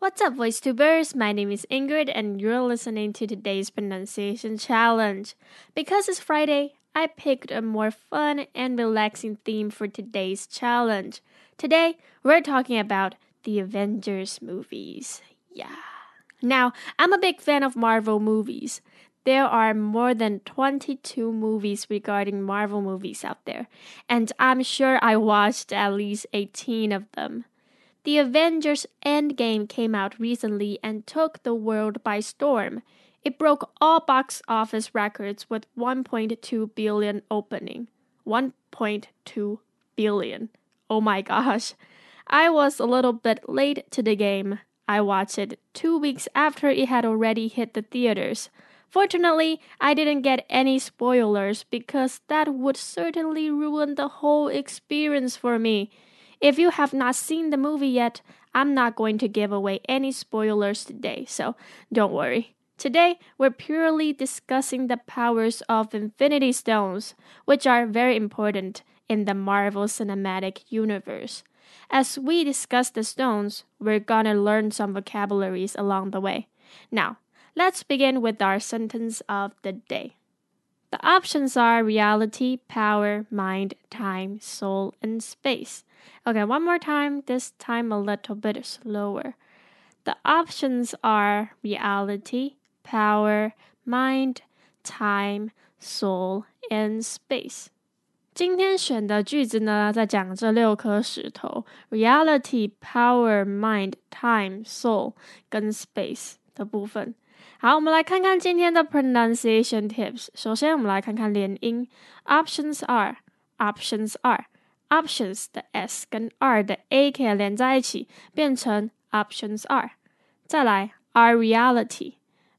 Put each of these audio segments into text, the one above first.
What's up, VoiceTubers? My name is Ingrid, and you're listening to today's pronunciation challenge. Because it's Friday, I picked a more fun and relaxing theme for today's challenge. Today, we're talking about the Avengers movies. Yeah. Now, I'm a big fan of Marvel movies. There are more than 22 movies regarding Marvel movies out there, and I'm sure I watched at least 18 of them. The Avengers Endgame came out recently and took the world by storm. It broke all box office records with 1.2 billion opening. 1.2 billion. Oh my gosh. I was a little bit late to the game. I watched it 2 weeks after it had already hit the theaters. Fortunately, I didn't get any spoilers because that would certainly ruin the whole experience for me. If you have not seen the movie yet, I'm not going to give away any spoilers today, so don't worry. Today, we're purely discussing the powers of Infinity Stones, which are very important in the Marvel Cinematic Universe. As we discuss the stones, we're gonna learn some vocabularies along the way. Now, let's begin with our sentence of the day. The options are reality, power, mind, time, soul, and space. Okay, one more time, this time a little bit slower. The options are reality, power, mind, time, soul, and space. 今天选的句子呢，在讲这6颗石头 reality, power, mind, time, soul 跟 space 的部分。好，我们来看看今天的 pronunciation tips。首先，我们来看看连音。Options are options 的 s 跟 r 的 a 可以连在一起，变成 options are。再来 are reality。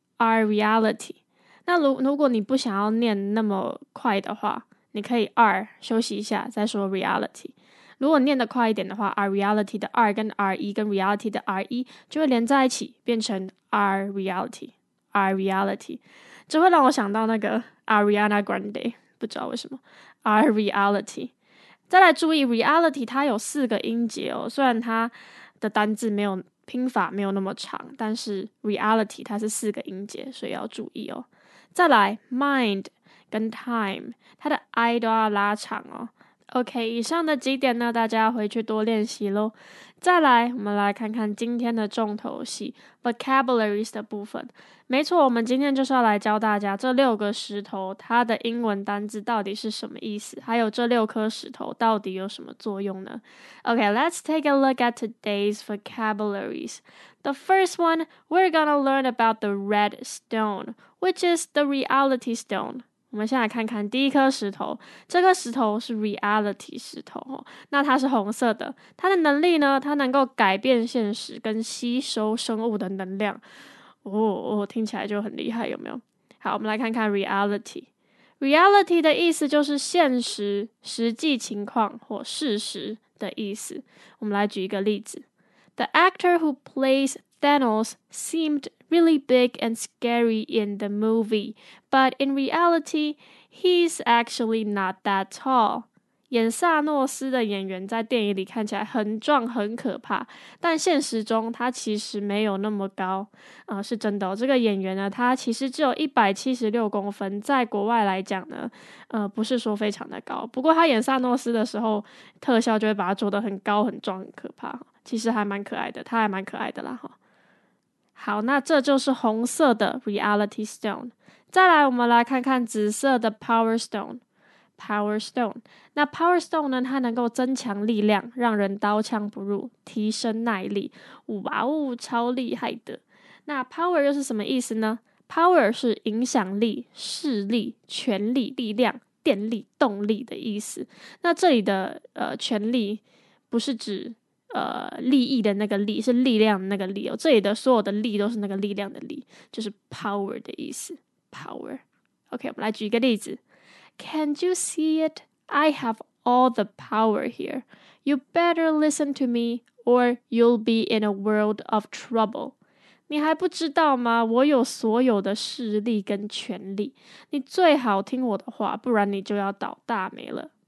那如果你不想要念那么快的话，你可以 r 休息一下再说 reality。如果念得快一点的话 ，are reality 的 r 跟 re 跟 reality 的 re 就会连在一起，变成 are reality。are reality， 这会让我想到那个 Ariana Grande， 不知道为什么 are reality。再来注意 reality 它有4个音节哦，虽然它的单字没有拼法没有那么长，但是 reality 它是4个音节，所以要注意哦。再来 mind 跟 time， 它的 i 都要拉长哦。OK， 以上的几点呢，大家回去多练习咯。再来，我们来看看今天的重头戏 vocabularies 的部分。没错，我们今天就是要来教大家这6个石头它的英文单字到底是什么意思，还有这6颗石头到底有什么作用呢？ Okay, let's take a look at today's vocabularies. The first one, we're gonna learn about the red stone, which is the reality stone.我们先来看看第一颗石头，这颗石头是 reality 石头哦，那它是红色的，它的能力呢，它能够改变现实跟吸收生物的能量。听起来就很厉害，有没有？好，我们来看看 reality。reality 的意思就是现实、实际情况或事实的意思。我们来举一个例子 ：The actor who plays Thanos seemed really big and scary in the movie, but in reality, he's actually not that tall. 演萨诺斯的演员在电影里看起来很壮很可怕，但现实中他其实没有那么高。是真的哦，这个演员呢，他其实只有176公分，在国外来讲呢，不是说非常的高。不过他演萨诺斯的时候，特效就会把他做得很高很壮很可怕，其实还蛮可爱的，他还蛮可爱的啦哈。好，那这就是红色的 reality stone。再来，我们来看看紫色的 power stone。power stone， 那 power stone 呢，它能够增强力量，让人刀枪不入，提升耐力。哇哦，超厉害的！那 power 又是什么意思呢？ power 是影响力、势力、权力、力量、电力、动力的意思。那这里的权力不是指利益的那个力，是力量的那个力哦。这里的所有的力都是那个力量的力，就是 power 的意思。power。OK， 我们来举一个例子。Can't you see it? I have all the power here. You better listen to me, or you'll be in a world of trouble. 你还不知道吗？我有所有的势力跟权力，你最好听我的话，不然你就要倒大霉了。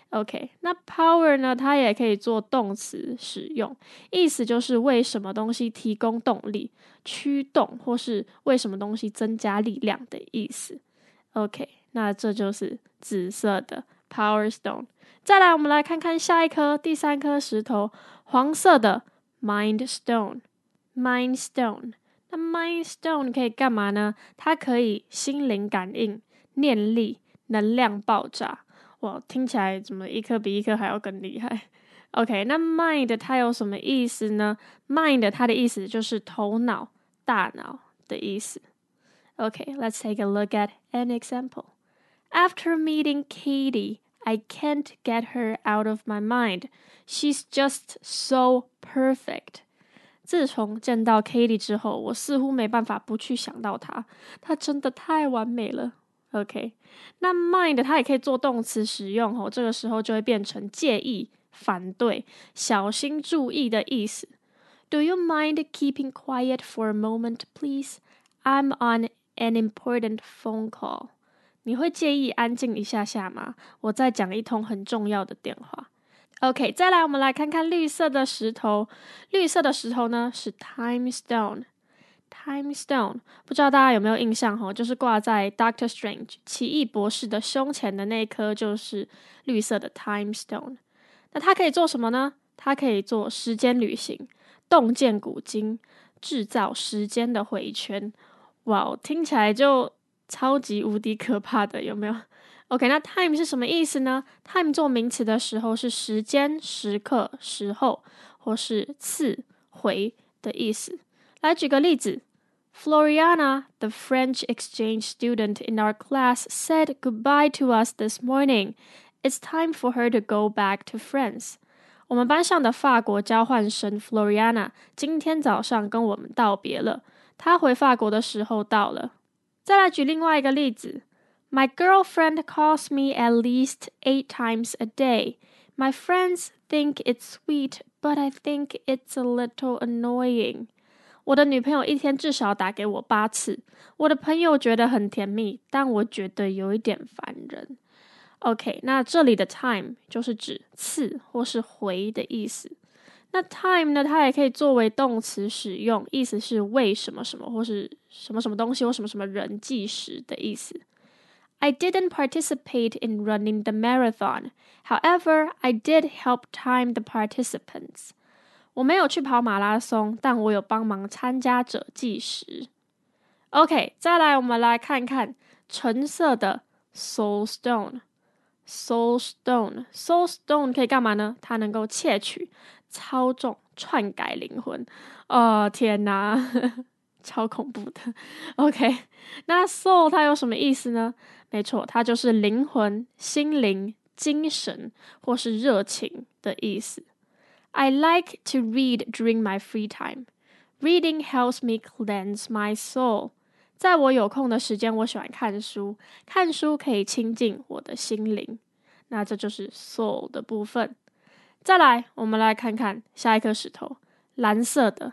OK， 那 power 呢，它也可以做动词使用，意思就是为什么东西提供动力、驱动，或是为什么东西增加力量的意思。OK， 那这就是紫色的 Power Stone。再来，我们来看看下一颗，第3颗石头，黄色的 Mind Stone。Mind Stone， 那 Mind Stone 可以干嘛呢？它可以心灵感应、念力、能量爆炸。哇，听起来怎么一颗比一颗还要更厉害？OK， 那 mind 它有什么意思呢？ mind 它的意思就是头脑、大脑的意思。Okay, let's take a look at an example. After meeting Katie, I can't get her out of my mind. She's just so perfect. 自从见到 Katie 之后，我似乎没办法不去想到她，她真的太完美了。OK， 那 mind 它也可以做动词使用哦，这个时候就会变成介意、反对、小心注意的意思。Do you mind keeping quiet for a moment, please? I'm on an important phone call. 你会介意安静一下下吗？我在讲一通很重要的电话。OK， 再来我们来看看绿色的石头。绿色的石头呢是 Time Stone。Time Stone 不知道大家有没有印象哦，就是挂在 Doctor Strange 奇异博士的胸前的那一颗就是绿色的 Time Stone。那它可以做什么呢？它可以做时间旅行、洞见古今、制造时间的回圈。哇，听起来就超级无敌可怕的，有没有？OK， 那 time 是什么意思呢？ time 做名词的时候是时间、时刻、时候，或是次、回的意思。来举个例子 ，Floriana, the French exchange student in our class, said goodbye to us this morning. It's time for her to go back to France. 我们班上的法国交换生 Floriana 今天早上跟我们道别了，她回法国的时候到了。再来举另外一个例子 My girlfriend calls me at least 8 times a day. My friends think it's sweet, but I think it's a little annoying. 我的女朋友一天至少打给我8次，我的朋友觉得很甜蜜，但我觉得有一点烦人。OK， 那这里的 time 就是指次或是回的意思。那 time 呢，它也可以作为动词使用，意思是为什么什么或是什么什么东西或什么什么人计时的意思。I didn't participate in running the marathon. However, I did help time the participants. 我没有去跑马拉松，但我有帮忙参加者计时。OK， 再来我们来看看橙色的 Soul Stone。Soul Stone 可以干嘛呢？它能够窃取、操纵、篡改灵魂。天哪，超恐怖的。OK， 那 soul 它有什么意思呢？没错，它就是灵魂、心灵、精神或是热情的意思。I like to read during my free time. Reading helps me cleanse my soul. 在我有空的时间，我喜欢看书，看书可以清净我的心灵。那这就是 soul 的部分。再来，我们来看看下一颗石头，蓝色的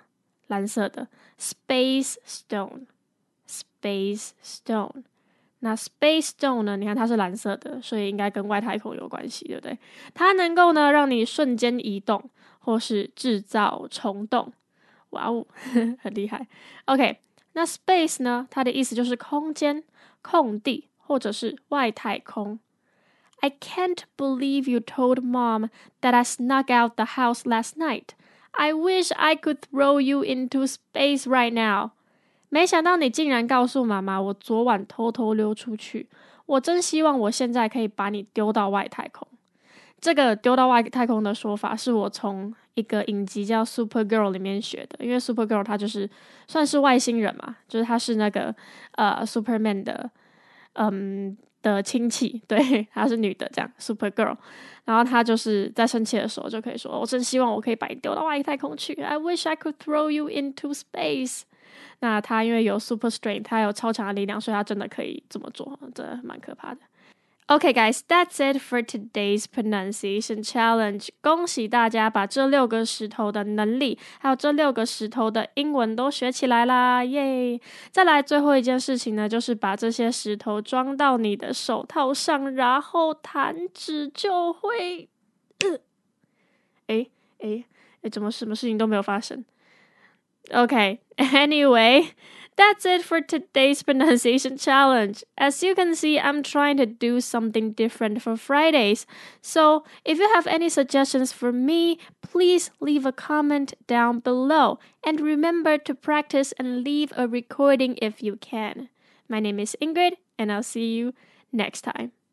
Space Stone。Space Stone。那 Space Stone 呢？你看它是蓝色的，所以应该跟外太空有关系，对不对？它能够呢让你瞬间移动，或是制造虫洞。哇哦，很厉害。OK， 那 Space 呢？它的意思就是空间、空地，或者是外太空。I can't believe you told Mom that I snuck out the house last night. I wish I could throw you into space right now. 没想到你竟然告诉妈妈，我昨晚偷偷溜出去。我真希望我现在可以把你丢到外太空。这个丢到外太空的说法是我从一个影集叫 Supergirl 里面学的，因为 Supergirl 她就是算是外星人嘛，就是她是那个Superman 的亲戚，对，她是女的这样 Supergirl， 然后她就是在生气的时候就可以说，我真希望我可以把你丢到外太空去 I wish I could throw you into space。 那她因为有 super strength， 她有超强的力量，所以她真的可以这么做，真的蛮可怕的。 Okay, guys, that's it for today's pronunciation challenge. 恭喜大家把这6个石头的能力，还有这6个石头的英文都学起来啦，耶！再来最后一件事情呢，就是把这些石头装到你的手套上，然后弹指就会……怎么什么事情都没有发生？ Okay, anyway, that's it for today's pronunciation challenge. As you can see, I'm trying to do something different for Fridays. So if you have any suggestions for me, please leave a comment down below. And remember to practice and leave a recording if you can. My name is Ingrid, and I'll see you next time.